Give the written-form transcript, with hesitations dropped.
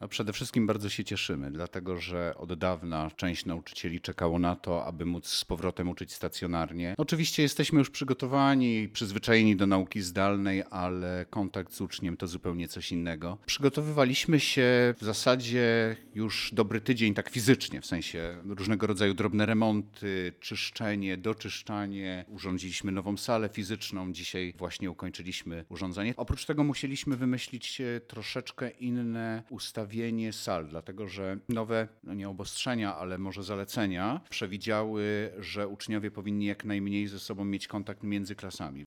No przede wszystkim bardzo się cieszymy, dlatego że od dawna część nauczycieli czekało na to, aby móc z powrotem uczyć stacjonarnie. Oczywiście jesteśmy już przygotowani i przyzwyczajeni do nauki zdalnej, ale kontakt z uczniem to zupełnie coś innego. Przygotowywaliśmy się w zasadzie już dobry tydzień tak fizycznie, w sensie różnego rodzaju drobne remonty, czyszczenie, doczyszczanie. Urządziliśmy nową salę fizyczną, dzisiaj właśnie ukończyliśmy urządzenie. Oprócz tego musieliśmy wymyślić troszeczkę inne ustawienie sal, dlatego że nowe, no nie obostrzenia, ale może zalecenia przewidziały, że uczniowie powinni jak najmniej ze sobą mieć kontakt między klasami.